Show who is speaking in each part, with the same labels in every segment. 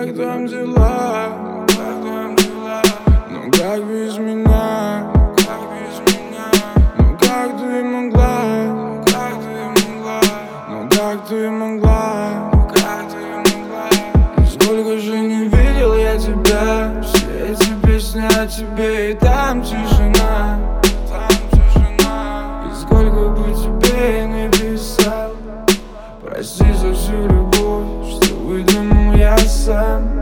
Speaker 1: как там дела? Ну как без меня? Ну как ты могла? Ну как ты могла? Сколько же не видел я тебя, все эти песни о тебе, и там тишина. И сколько бы тебе не писал, прости за всю любовь, что выдумал я сам.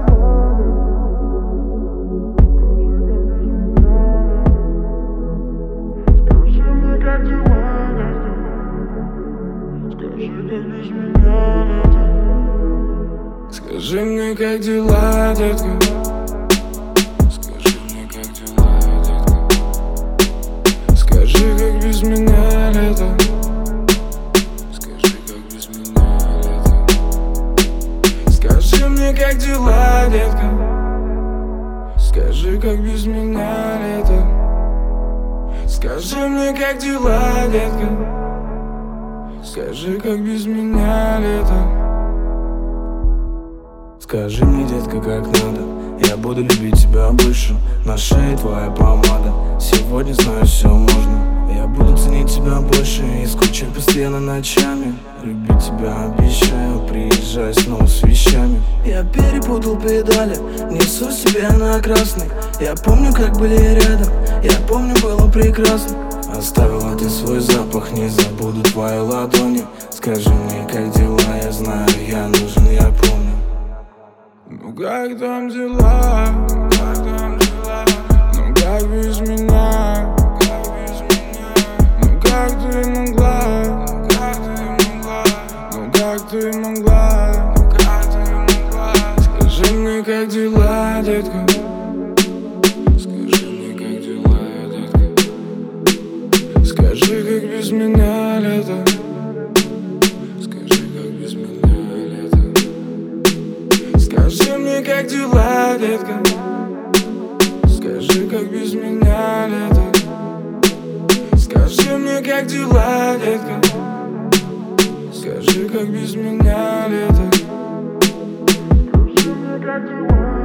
Speaker 1: Скажи мне, как дела, детка? Скажи мне, как дела, детка? Скажи, как без меня лето? Скажи, как без меня лето? Скажи мне, как дела, детка? Скажи, как без меня лето? Скажи мне, как дела, детка? Скажи, как без меня лето?
Speaker 2: Скажи мне, детка, как надо. Я буду любить тебя больше. На шее твоя помада. Сегодня знаю, все можно. Я буду ценить тебя больше и скучать постоянно ночами. Любить тебя обещаю, приезжай снова с вещами. Я перепутал педали, несу себе на красный. Я помню, как были рядом, я помню, было прекрасно. Оставила ты свой запах, не забуду твои ладони. Скажи мне, как дела, я знаю, я нужен, я помню.
Speaker 1: Ну как там дела? Ну как без меня? Ну как ты могла? Ну как ты могла? Скажи мне, как дела, детка? Скажи мне, как дела, детка? Скажи, как без меня лето? Скажи, как без меня лето? Скажи мне, как дела, детка? Скажи, как без меня лето? Скажи мне, как дела, детка? Скажи, как без меня лето? Скажи мне, как дела?